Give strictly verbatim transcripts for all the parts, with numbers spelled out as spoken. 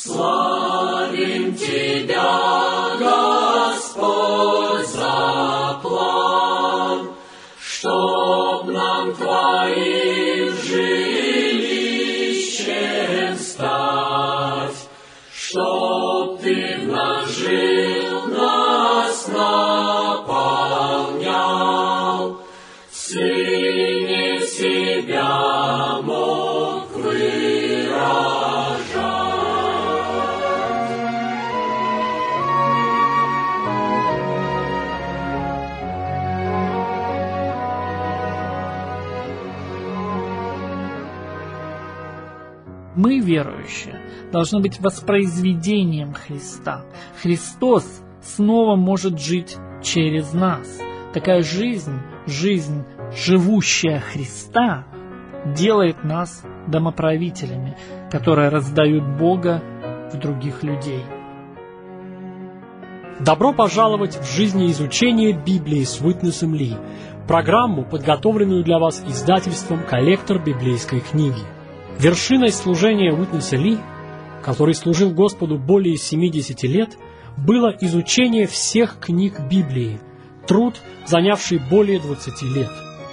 Славим Тебя, Господь, за план, чтоб нам Твоим жилищем стать, чтоб Ты в нас жил, нас наполнял, Сыне себя мог выражать. Мы, верующие, должны быть воспроизведением Христа. Христос снова может жить через нас. Такая жизнь, жизнь, живущая Христа, делает нас домоправителями, которые раздают Бога в других людей. Добро пожаловать в жизнеизучение Библии с Уитнесом Ли, программу, подготовленную для вас издательством «Коллектор библейской книги». Вершиной служения Уитнеса Ли, который служил Господу более семидесяти лет, было изучение всех книг Библии, труд, занявший более двадцати лет.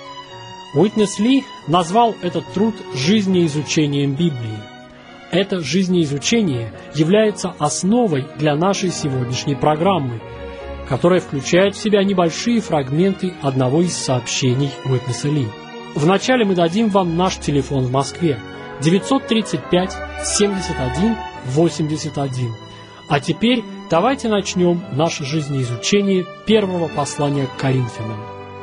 Уитнес Ли назвал этот труд жизнеизучением Библии. Это жизнеизучение является основой для нашей сегодняшней программы, которая включает в себя небольшие фрагменты одного из сообщений Уитнеса Ли. Вначале мы дадим вам наш телефон в Москве девятьсот тридцать пять семьдесят один восемьдесят один. А теперь давайте начнем наше жизнеизучение первого послания к Коринфянам.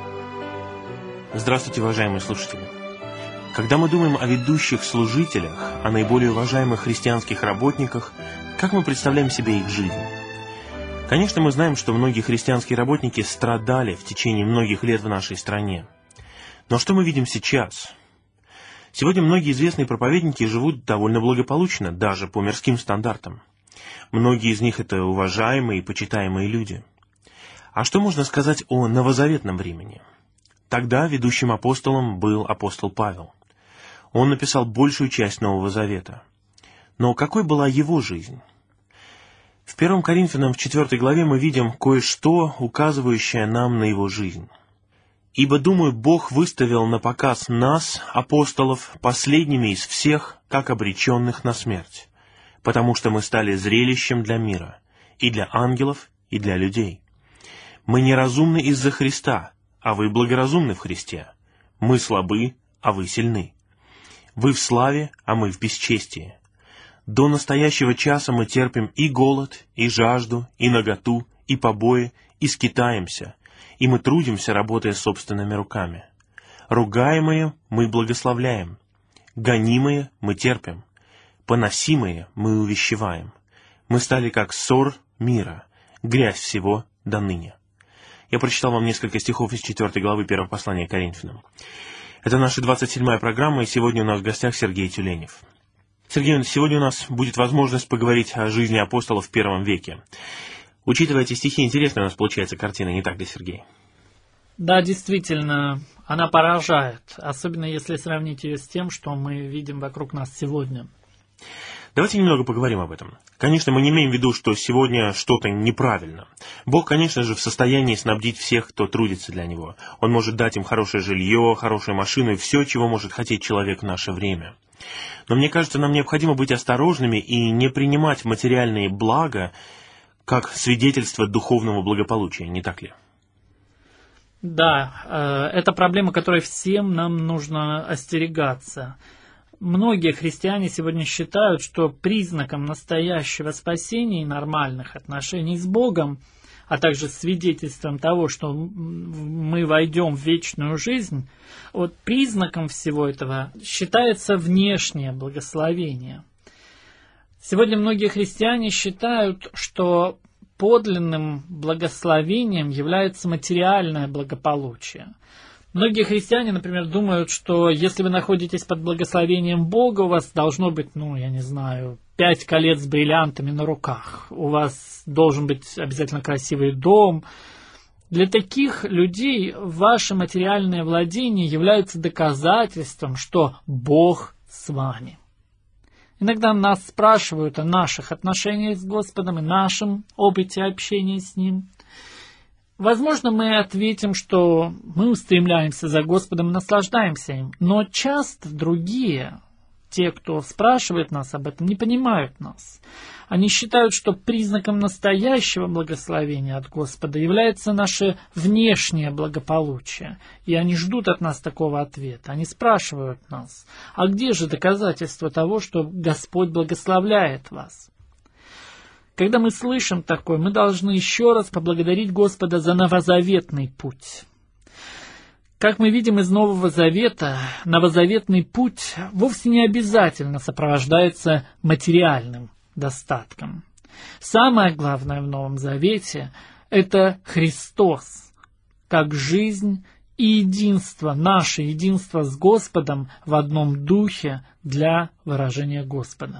Здравствуйте, уважаемые слушатели. Когда мы думаем о ведущих служителях, о наиболее уважаемых христианских работниках, как мы представляем себе их жизнь? Конечно, мы знаем, что многие христианские работники страдали в течение многих лет в нашей стране. Но что мы видим сейчас? Сегодня многие известные проповедники живут довольно благополучно, даже по мирским стандартам. Многие из них — это уважаемые и почитаемые люди. А что можно сказать о новозаветном времени? Тогда ведущим апостолом был апостол Павел. Он написал большую часть Нового Завета. Но какой была его жизнь? В первом Коринфянам в четвёртой главе мы видим кое-что, указывающее нам на его жизнь. «Ибо, думаю, Бог выставил на показ нас, апостолов, последними из всех, как обреченных на смерть, потому что мы стали зрелищем для мира, и для ангелов, и для людей. Мы неразумны из-за Христа, а вы благоразумны в Христе. Мы слабы, а вы сильны. Вы в славе, а мы в бесчестии. До настоящего часа мы терпим и голод, и жажду, и наготу, и побои, и скитаемся, и мы трудимся, работая собственными руками. Ругаемые мы благословляем, гонимые мы терпим, поносимые мы увещеваем. Мы стали как ссор мира, грязь всего до ныне». Я прочитал вам несколько стихов из четвёртой главы первого послания к Коринфянам. Это наша двадцать седьмая программа, и сегодня у нас в гостях Сергей Тюленев. Сергей, сегодня у нас будет возможность поговорить о жизни апостолов в первом веке. Учитывая эти стихи, интересная у нас получается картина, не так ли, Сергей? Да, действительно, она поражает, особенно если сравнить ее с тем, что мы видим вокруг нас сегодня. Давайте немного поговорим об этом. Конечно, мы не имеем в виду, что сегодня что-то неправильно. Бог, конечно же, в состоянии снабдить всех, кто трудится для Него. Он может дать им хорошее жилье, хорошую машину и все, чего может хотеть человек в наше время. Но мне кажется, нам необходимо быть осторожными и не принимать материальные блага как свидетельство духовного благополучия, не так ли? Да, это проблема, которой всем нам нужно остерегаться. Многие христиане сегодня считают, что признаком настоящего спасения и нормальных отношений с Богом, а также свидетельством того, что мы войдем в вечную жизнь, вот признаком всего этого считается внешнее благословение. Сегодня многие христиане считают, что подлинным благословением является материальное благополучие. Многие христиане, например, думают, что если вы находитесь под благословением Бога, у вас должно быть, ну, я не знаю, пять колец с бриллиантами на руках. У вас должен быть обязательно красивый дом. Для таких людей ваше материальное владение является доказательством, что Бог с вами. Иногда нас спрашивают о наших отношениях с Господом и нашем опыте общения с Ним. Возможно, мы ответим, что мы устремляемся за Господом и наслаждаемся им, но часто другие, те, кто спрашивает нас об этом, не понимают нас. Они считают, что признаком настоящего благословения от Господа является наше внешнее благополучие, и они ждут от нас такого ответа. Они спрашивают нас: а где же доказательства того, что Господь благословляет вас? Когда мы слышим такое, мы должны еще раз поблагодарить Господа за новозаветный путь. Как мы видим из Нового Завета, новозаветный путь вовсе не обязательно сопровождается материальным достатком. Самое главное в Новом Завете – это Христос, как жизнь и единство, наше единство с Господом в одном духе для выражения Господа.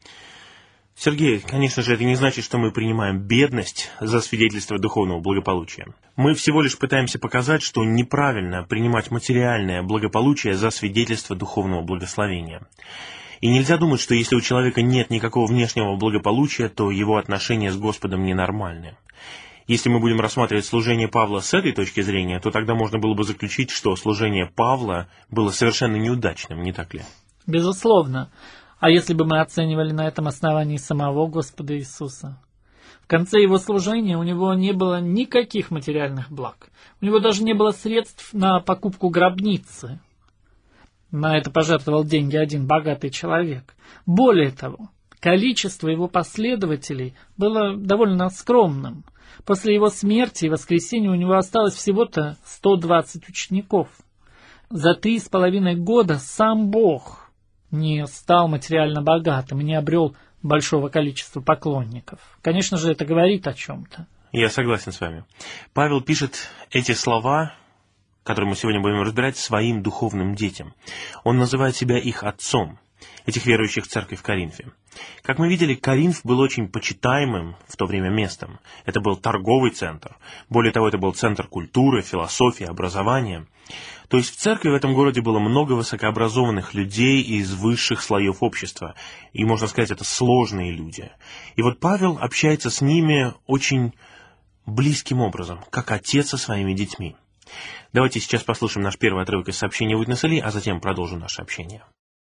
Сергей, конечно же, это не значит, что мы принимаем бедность за свидетельство духовного благополучия. Мы всего лишь пытаемся показать, что неправильно принимать материальное благополучие за свидетельство духовного благословения. И нельзя думать, что если у человека нет никакого внешнего благополучия, то его отношения с Господом ненормальны. Если мы будем рассматривать служение Павла с этой точки зрения, то тогда можно было бы заключить, что служение Павла было совершенно неудачным, не так ли? Безусловно. А если бы мы оценивали на этом основании самого Господа Иисуса? В конце его служения у него не было никаких материальных благ. У него даже не было средств на покупку гробницы. На это пожертвовал деньги один богатый человек. Более того, количество его последователей было довольно скромным. После его смерти и воскресения у него осталось всего-то сто двадцать учеников. За три с половиной года сам Бог не стал материально богатым и не обрел большого количества поклонников. Конечно же, это говорит о чем-то. Я согласен с вами. Павел пишет эти слова, которые мы сегодня будем разбирать, своим духовным детям. Он называет себя их отцом, этих верующих в церкви в Коринфе. Как мы видели, Коринф был очень почитаемым в то время местом. Это был торговый центр. Более того, это был центр культуры, философии, образования. То есть в церкви в этом городе было много высокообразованных людей из высших слоев общества. И, можно сказать, это сложные люди. И вот Павел общается с ними очень близким образом, как отец со своими детьми. Давайте сейчас послушаем наш первый отрывок из сообщения Witness Lee, а затем продолжим наше общение.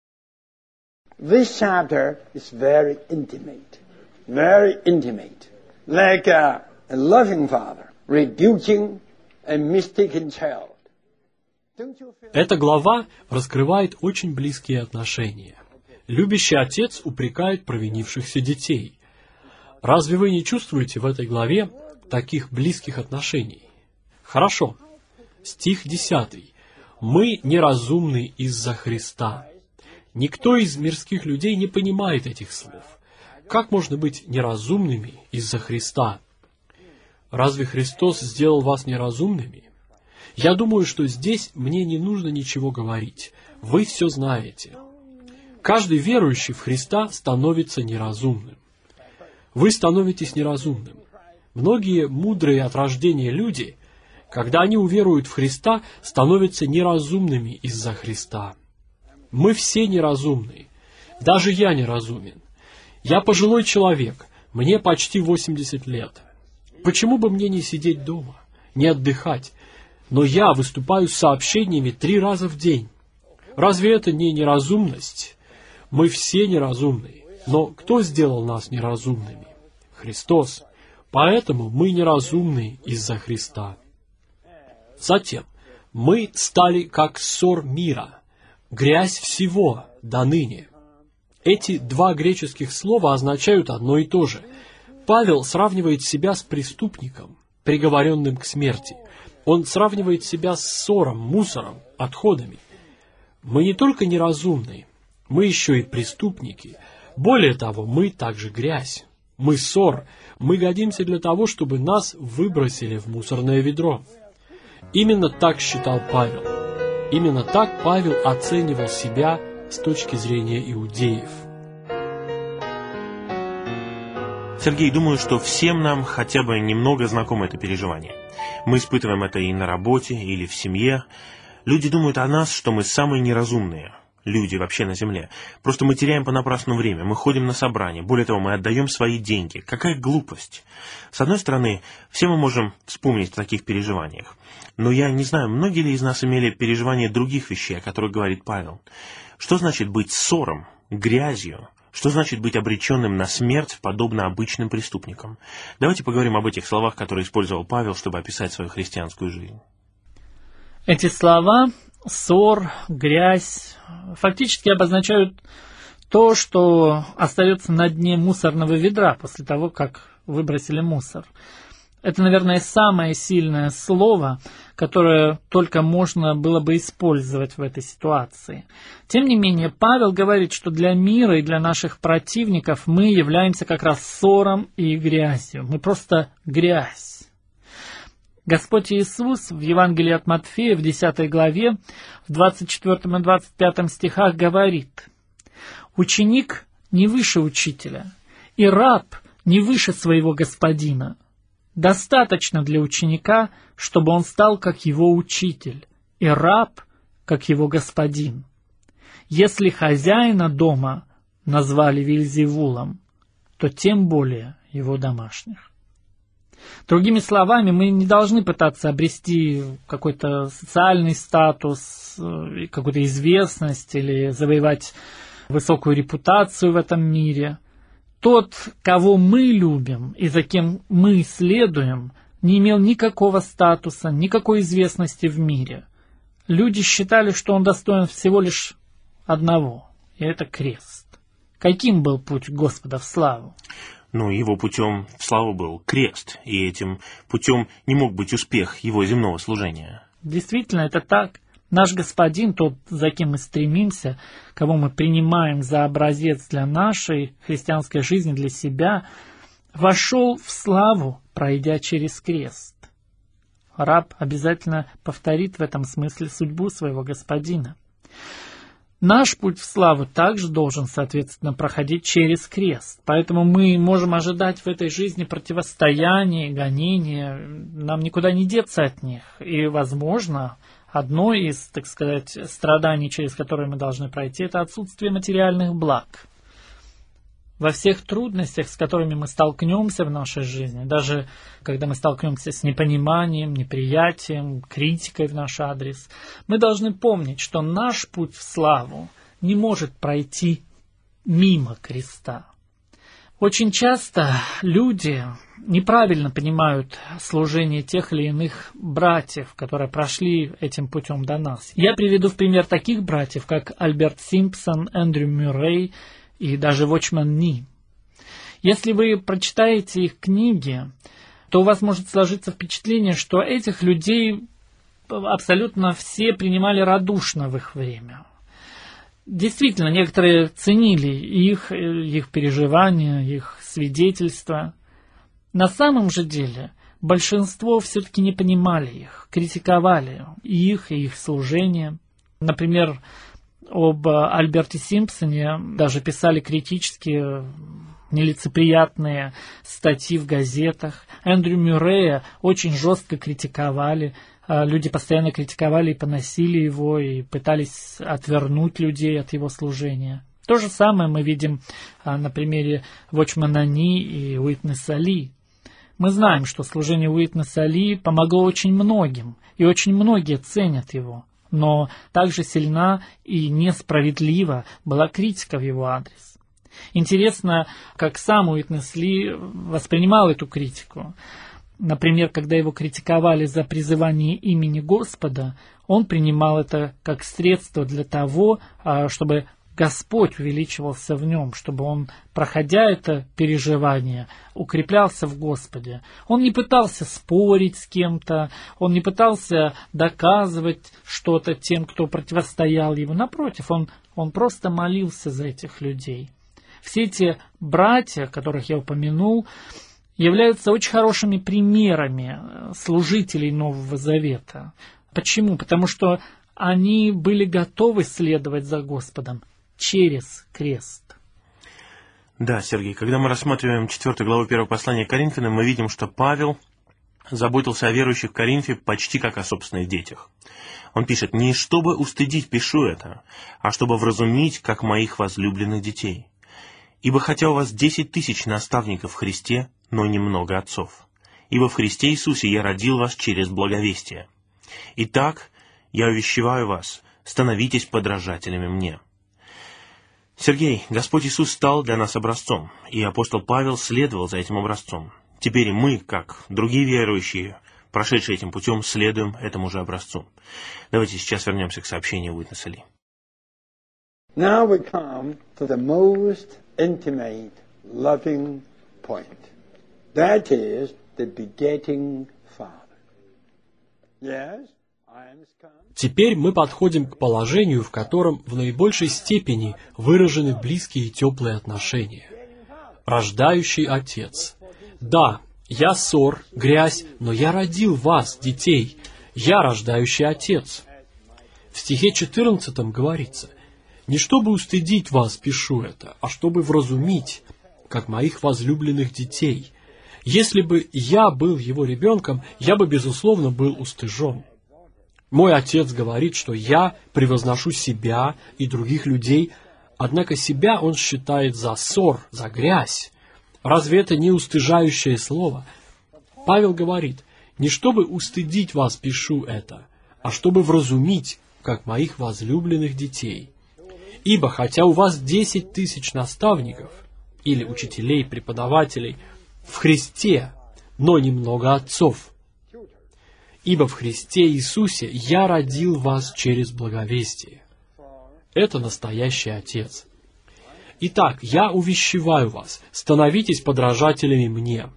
This chapter is very intimate, very intimate, like a, a loving father rebuking a mistaken child. Эта глава раскрывает очень близкие отношения. Любящий отец упрекает провинившихся детей. Разве вы не чувствуете в этой главе таких близких отношений? Хорошо. Стих десятый. «Мы неразумны из-за Христа». Никто из мирских людей не понимает этих слов. Как можно быть неразумными из-за Христа? Разве Христос сделал вас неразумными? Я думаю, что здесь мне не нужно ничего говорить. Вы все знаете. Каждый верующий в Христа становится неразумным. Вы становитесь неразумным. Многие мудрые от рождения люди, когда они уверуют в Христа, становятся неразумными из-за Христа. Мы все неразумны. Даже я неразумен. Я пожилой человек, мне почти восемьдесят лет. Почему бы мне не сидеть дома, не отдыхать? Но я выступаю с сообщениями три раза в день. Разве это не неразумность? Мы все неразумны. Но кто сделал нас неразумными? Христос. Поэтому мы неразумны из-за Христа. Затем, мы стали как ссор мира, грязь всего до ныне. Эти два греческих слова означают одно и то же. Павел сравнивает себя с преступником, приговоренным к смерти. Он сравнивает себя с ссором, мусором, отходами. Мы не только неразумны, мы еще и преступники. Более того, мы также грязь. Мы ссор. Мы годимся для того, чтобы нас выбросили в мусорное ведро. Именно так считал Павел. Именно так Павел оценивал себя с точки зрения иудеев. Сергей, думаю, что всем нам хотя бы немного знакомо это переживание. Мы испытываем это и на работе, или в семье. Люди думают о нас, что мы самые неразумные. люди вообще на земле. Просто мы теряем понапрасну время, мы ходим на собрания, более того, мы отдаем свои деньги. Какая глупость! С одной стороны, все мы можем вспомнить о таких переживаниях. Но я не знаю, многие ли из нас имели переживания других вещей, о которых говорит Павел. Что значит быть ссором, грязью? Что значит быть обреченным на смерть, подобно обычным преступникам? Давайте поговорим об этих словах, которые использовал Павел, чтобы описать свою христианскую жизнь. Эти слова «ссор», «грязь» фактически обозначают то, что остается на дне мусорного ведра после того, как выбросили мусор. Это, наверное, самое сильное слово, которое только можно было бы использовать в этой ситуации. Тем не менее, Павел говорит, что для мира и для наших противников мы являемся как раз ссором и грязью. Мы просто грязь. Господь Иисус в Евангелии от Матфея в десятой главе, в двадцать четвёртом и двадцать пятом стихах говорит: «Ученик не выше учителя, и раб не выше своего господина. Достаточно для ученика, чтобы он стал как его учитель, и раб, как его господин. Если хозяина дома назвали Вельзевулом, то тем более его домашних». Другими словами, мы не должны пытаться обрести какой-то социальный статус, какую-то известность или завоевать высокую репутацию в этом мире. Тот, кого мы любим и за кем мы следуем, не имел никакого статуса, никакой известности в мире. Люди считали, что он достоин всего лишь одного, и это крест. Каким был путь Господа в славу? Ну, его путем в славу был крест, и этим путем не мог быть успех его земного служения. Действительно, это так. Наш Господин, тот, за кем мы стремимся, кого мы принимаем за образец для нашей христианской жизни, для себя, вошел в славу, пройдя через крест. Раб обязательно повторит в этом смысле судьбу своего Господина. Наш путь в славу также должен, соответственно, проходить через крест. Поэтому мы можем ожидать в этой жизни противостояния, гонения. Нам никуда не деться от них. И, возможно, одно из, так сказать, страданий, через которые мы должны пройти, это отсутствие материальных благ. Во всех трудностях, с которыми мы столкнемся в нашей жизни, даже когда мы столкнемся с непониманием, неприятием, критикой в наш адрес, мы должны помнить, что наш путь в славу не может пройти мимо креста. Очень часто люди неправильно понимают служение тех или иных братьев, которые прошли этим путем до нас. Я приведу в пример таких братьев, как Альберт Симпсон, Эндрю Мюррей и даже Watchman Nee. Если вы прочитаете их книги, то у вас может сложиться впечатление, что этих людей абсолютно все принимали радушно в их время. Действительно, некоторые ценили их, их переживания, их свидетельства. На самом же деле большинство все-таки не понимали их, критиковали их и их служение. Например, об Альберте Симпсоне даже писали критические, нелицеприятные статьи в газетах. Эндрю Мюррея очень жестко критиковали. Люди постоянно критиковали и поносили его, и пытались отвернуть людей от его служения. То же самое мы видим на примере Watchman Nee и Уитнеса Ли. Мы знаем, что служение Уитнеса Ли помогло очень многим, и очень многие ценят его. Но также сильна и несправедлива была критика в его адрес. Интересно, как сам Уитнес Ли воспринимал эту критику. Например, когда его критиковали за призывание имени Господа, он принимал это как средство для того, чтобы Господь увеличивался в нем, чтобы он, проходя это переживание, укреплялся в Господе. Он не пытался спорить с кем-то, он не пытался доказывать что-то тем, кто противостоял ему. Напротив, он, он просто молился за этих людей. Все эти братья, которых я упомянул, являются очень хорошими примерами служителей Нового Завета. Почему? Потому что они были готовы следовать за Господом через крест. Да, Сергей, когда мы рассматриваем четвёртую главу первого послания к Коринфянам, мы видим, что Павел заботился о верующих в Коринфе почти как о собственных детях. Он пишет: «Не чтобы устыдить пишу это, а чтобы вразумить, как моих возлюбленных детей. Ибо хотя у вас десять тысяч наставников в Христе, но немного отцов. Ибо в Христе Иисусе я родил вас через благовестие. Итак, я увещеваю вас, становитесь подражателями мне». Сергей, Господь Иисус стал для нас образцом, и апостол Павел следовал за этим образцом. Теперь мы, как другие верующие, прошедшие этим путем, следуем этому же образцу. Давайте сейчас вернемся к сообщению Уитнеса Ли. Now we come to the most intimate, loving point. That is the begetting Father. Yes, I am come. Теперь мы подходим к положению, в котором в наибольшей степени выражены близкие и теплые отношения. Рождающий Отец. Да, я ссор, грязь, но я родил вас, детей. Я рождающий Отец. В стихе четырнадцатом говорится: «Не чтобы устыдить вас пишу это, а чтобы вразумить, как моих возлюбленных детей. Если бы я был его ребенком, я бы, безусловно, был устыжен. Мой отец говорит, что я превозношу себя и других людей, однако себя он считает за ссор, за грязь. Разве это не устыжающее слово? Павел говорит: не чтобы устыдить вас пишу это, а чтобы вразумить, как моих возлюбленных детей. Ибо хотя у вас десять тысяч наставников, или учителей, преподавателей, в Христе, но немного отцов. Ибо в Христе Иисусе я родил вас через благовестие». Это настоящий Отец. Итак, я увещеваю вас, становитесь подражателями мне.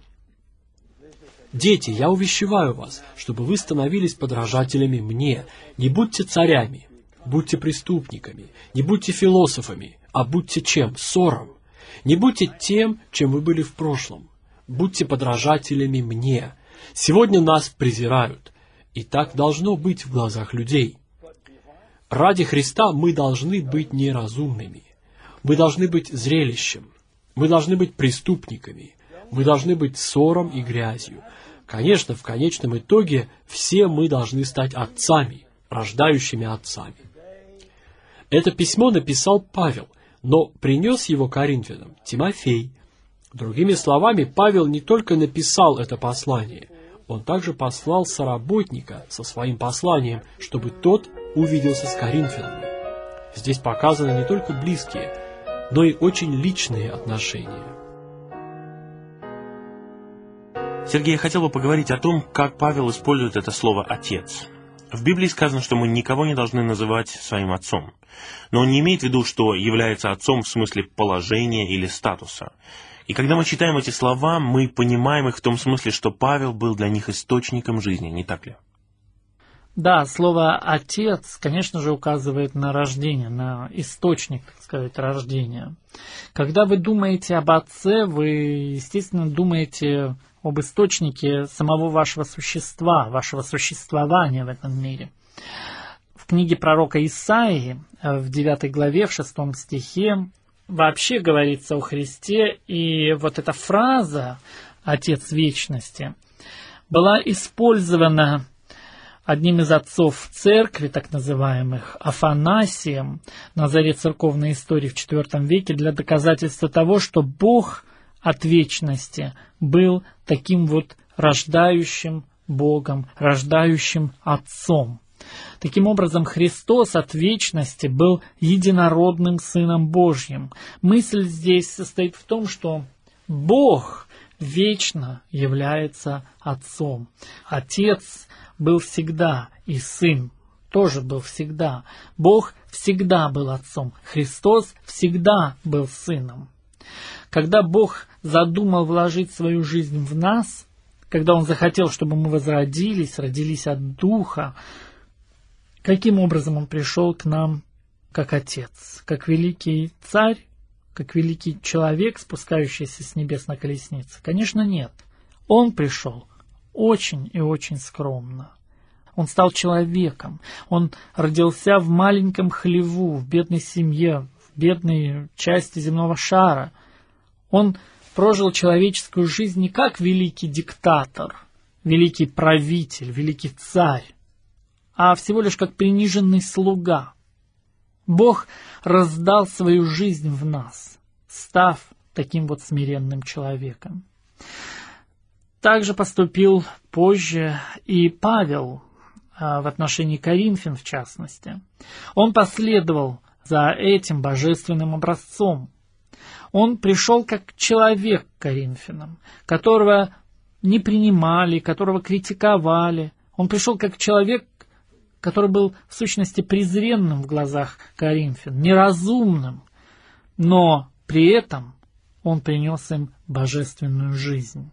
Дети, я увещеваю вас, чтобы вы становились подражателями мне. Не будьте царями, будьте преступниками, не будьте философами, а будьте чем? Ссором. Не будьте тем, чем вы были в прошлом. Будьте подражателями мне. Сегодня нас презирают, и так должно быть в глазах людей. Ради Христа мы должны быть неразумными. Мы должны быть зрелищем. Мы должны быть преступниками. Мы должны быть ссором и грязью. Конечно, в конечном итоге все мы должны стать отцами, рождающими отцами. Это письмо написал Павел, но принес его коринфянам Тимофей. Другими словами, Павел не только написал это послание, он также послал соработника со своим посланием, чтобы тот увиделся с коринфянами. Здесь показаны не только близкие, но и очень личные отношения. Сергей, я хотел бы поговорить о том, как Павел использует это слово «отец». В Библии сказано, что мы никого не должны называть своим отцом. Но он не имеет в виду, что является отцом в смысле положения или статуса. И когда мы читаем эти слова, мы понимаем их в том смысле, что Павел был для них источником жизни, не так ли? Да, слово «отец», конечно же, указывает на рождение, на источник, так сказать, рождения. Когда вы думаете об отце, вы, естественно, думаете об источнике самого вашего существа, вашего существования в этом мире. В книге пророка Исаии, в девятой главе, в шестом стихе, вообще говорится о Христе, и вот эта фраза «Отец вечности» была использована одним из отцов церкви, так называемых, Афанасием, на заре церковной истории в четвёртом веке, для доказательства того, что Бог от вечности был таким вот рождающим Богом, рождающим Отцом. Таким образом, Христос от вечности был единородным Сыном Божьим. Мысль здесь состоит в том, что Бог вечно является Отцом. Отец был всегда, и Сын тоже был всегда. Бог всегда был Отцом. Христос всегда был Сыном. Когда Бог задумал вложить свою жизнь в нас, когда Он захотел, чтобы мы возродились, родились от Духа, каким образом Он пришел к нам как Отец, как великий Царь, как великий человек, спускающийся с небес на колеснице? Конечно, нет. Он пришел очень и очень скромно. Он стал человеком. Он родился в маленьком хлеву, в бедной семье, в бедной части земного шара. Он прожил человеческую жизнь не как великий диктатор, великий правитель, великий царь, а всего лишь как приниженный слуга. Бог раздал свою жизнь в нас, став таким вот смиренным человеком. Также поступил позже и Павел в отношении Коринфян, в частности. Он последовал за этим божественным образцом. Он пришел как человек к Коринфянам, которого не принимали, которого критиковали. Он пришел как человек, который был в сущности презренным в глазах Коринфян, неразумным, но при этом он принес им божественную жизнь.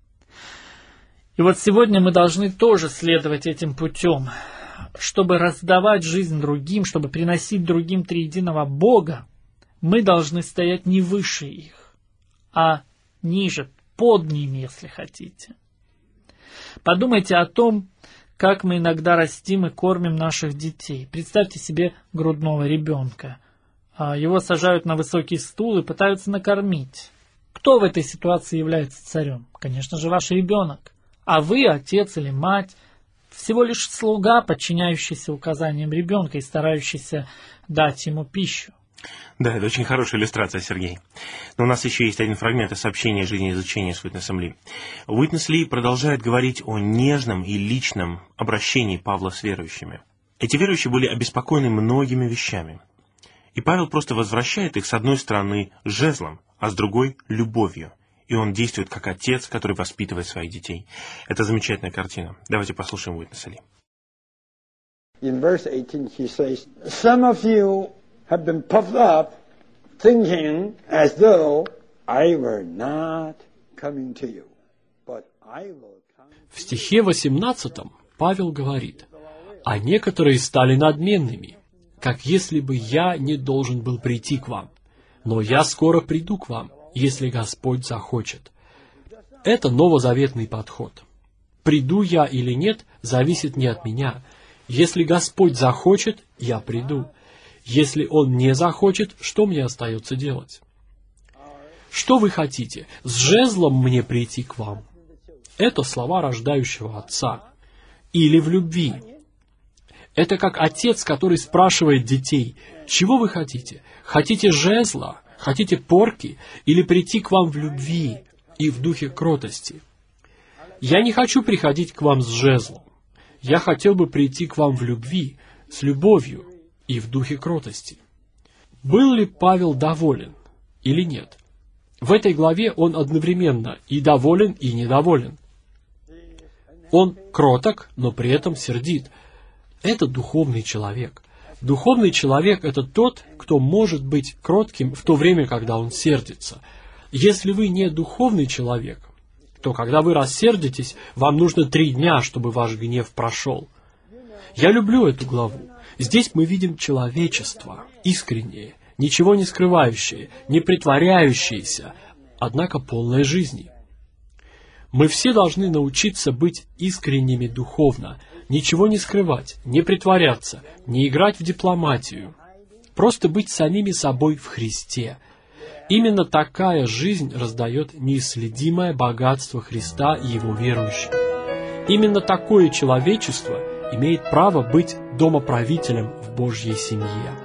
И вот сегодня мы должны тоже следовать этим путем, чтобы раздавать жизнь другим, чтобы приносить другим триединого Бога. Мы должны стоять не выше их, а ниже, под ними, если хотите. Подумайте о том, как мы иногда растим и кормим наших детей. Представьте себе грудного ребенка. Его сажают на высокий стул и пытаются накормить. Кто в этой ситуации является царем? Конечно же, ваш ребенок. А вы, отец или мать, всего лишь слуга, подчиняющийся указаниям ребенка и старающийся дать ему пищу. Да, это очень хорошая иллюстрация, Сергей. Но у нас еще есть один фрагмент из сообщения жизнеизучения с Уитнесом Ли. Уитнес Ли продолжает говорить о нежном и личном обращении Павла с верующими. Эти верующие были обеспокоены многими вещами. И Павел просто возвращает их с одной стороны жезлом, а с другой — любовью. И он действует как отец, который воспитывает своих детей. Это замечательная картина. Давайте послушаем Уитнеса Ли. In verse eighteen he says, "Some of you have been puffed up, thinking as though I were not coming to you, but I will come." В стихе восемнадцатом Павел говорит: «А некоторые стали надменными, как если бы я не должен был прийти к вам. Но я скоро приду к вам, если Господь захочет». Это новозаветный подход. Приду я или нет, зависит не от меня. Если Господь захочет, я приду. Если Он не захочет, что мне остается делать? Что вы хотите? С жезлом мне прийти к вам? Это слова рождающего отца. Или в любви. Это как отец, который спрашивает детей: чего вы хотите? Хотите жезла? Хотите порки? Или прийти к вам в любви и в духе кротости? Я не хочу приходить к вам с жезлом. Я хотел бы прийти к вам в любви, с любовью и в духе кротости. Был ли Павел доволен или нет? В этой главе он одновременно и доволен, и недоволен. Он кроток, но при этом сердит. Это духовный человек. Духовный человек — это тот, кто может быть кротким в то время, когда он сердится. Если вы не духовный человек, то когда вы рассердитесь, вам нужно три дня, чтобы ваш гнев прошел. Я люблю эту главу. Здесь мы видим человечество, искреннее, ничего не скрывающее, не притворяющееся, однако полное жизни. Мы все должны научиться быть искренними духовно, ничего не скрывать, не притворяться, не играть в дипломатию, просто быть самими собой в Христе. Именно такая жизнь раздает неисследимое богатство Христа и Его верующим. Именно такое человечество имеет право быть домоправителем в Божьей семье.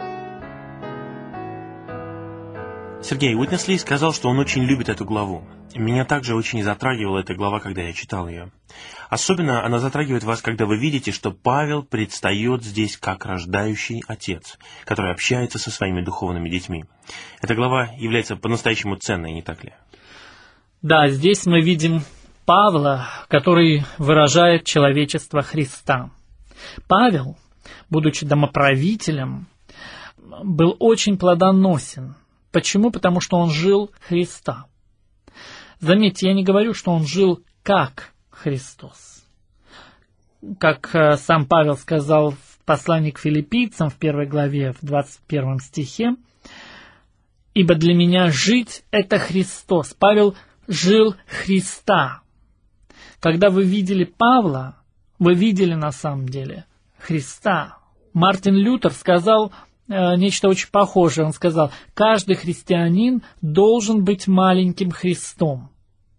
Сергей, Уитнес Ли сказал, что он очень любит эту главу. Меня также очень затрагивала эта глава, когда я читал ее. Особенно она затрагивает вас, когда вы видите, что Павел предстает здесь как рождающий отец, который общается со своими духовными детьми. Эта глава является по-настоящему ценной, не так ли? Да, здесь мы видим Павла, который выражает человечество Христа. Павел, будучи домоправителем, был очень плодоносен. Почему? Потому что он жил Христа. Заметьте, я не говорю, что он жил как Христос. Как сам Павел сказал в послании к филиппийцам в первой главе, в двадцать первом стихе: «Ибо для меня жить — это Христос». Павел жил Христа. Когда вы видели Павла, вы видели на самом деле Христа. Мартин Лютер сказал э, нечто очень похожее. Он сказал: каждый христианин должен быть маленьким Христом.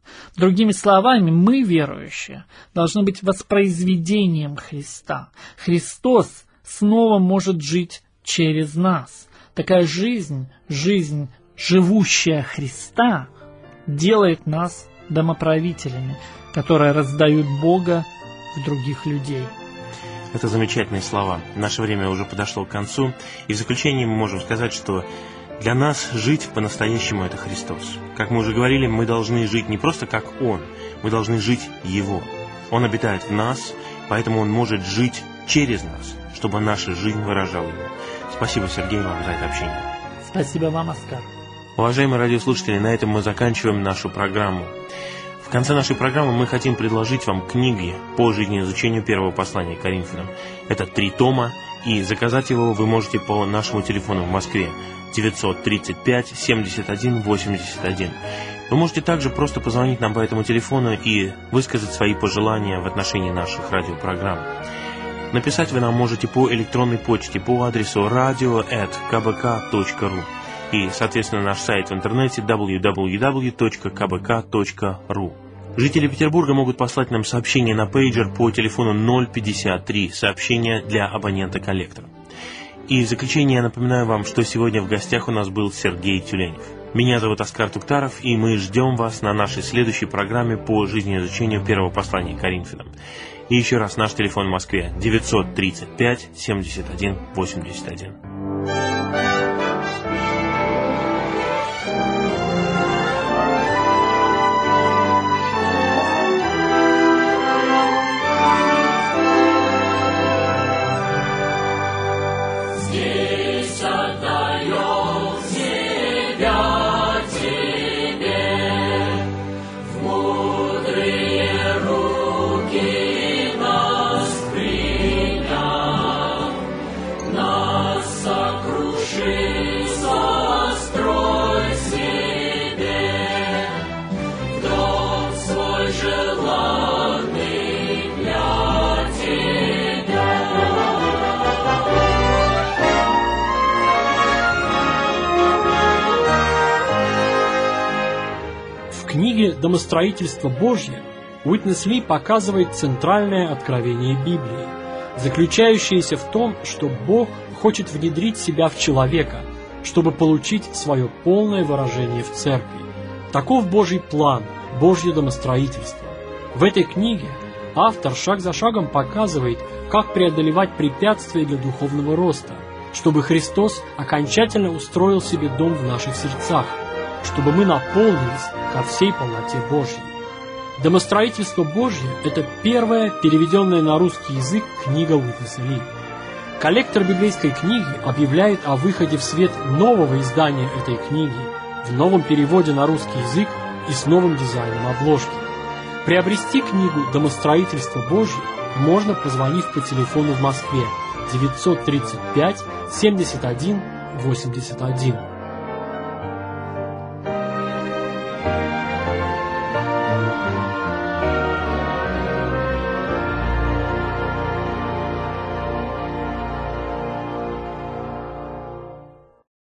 Другими словами, мы, верующие, должны быть воспроизведением Христа. Христос снова может жить через нас. Такая жизнь, жизнь, живущая Христа, делает нас домоправителями, которые раздают Бога в других людей. Это замечательные слова. Наше время уже подошло к концу, и в заключение мы можем сказать, что для нас жить по-настоящему – это Христос. Как мы уже говорили, мы должны жить не просто как Он, мы должны жить Его. Он обитает в нас, поэтому Он может жить через нас, чтобы наша жизнь выражала Его. Спасибо, Сергей, вам за это общение. Спасибо вам, Оскар. Уважаемые радиослушатели, на этом мы заканчиваем нашу программу. В конце нашей программы мы хотим предложить вам книги по жизнеизучению первого послания к Коринфянам. Это три тома, и заказать его вы можете по нашему телефону в Москве девятьсот тридцать пять семьдесят один восемьдесят один. Вы можете также просто позвонить нам по этому телефону и высказать свои пожелания в отношении наших радиопрограмм. Написать вы нам можете по электронной почте по адресу radio at k b k точка ru и, соответственно, наш сайт в интернете дабл ю дабл ю дабл ю точка к б к точка ру. Жители Петербурга могут послать нам сообщение на пейджер по телефону ноль пятьдесят три, сообщение для абонента-коллектора. И в заключение я напоминаю вам, что сегодня в гостях у нас был Сергей Тюленев. Меня зовут Оскар Туктаров, и мы ждем вас на нашей следующей программе по жизнеизучению первого послания к Коринфянам. И еще раз наш телефон в Москве девятьсот тридцать пять семьдесят один восемьдесят один. В книге «Домостроительство Божье» Уитнес Ли показывает центральное откровение Библии, заключающееся в том, что Бог хочет внедрить себя в человека, чтобы получить свое полное выражение в церкви. Таков Божий план, Божье домостроительство. В этой книге автор шаг за шагом показывает, как преодолевать препятствия для духовного роста, чтобы Христос окончательно устроил себе дом в наших сердцах, чтобы мы наполнились ко всей полноте Божьей. «Домостроительство Божье» — это первая переведенная на русский язык книга Уитнеса Ли. Коллектор библейской книги объявляет о выходе в свет нового издания этой книги в новом переводе на русский язык и с новым дизайном обложки. Приобрести книгу «Домостроительство Божье» можно, позвонив по телефону в Москве девятьсот тридцать пять семьдесят один восемьдесят один.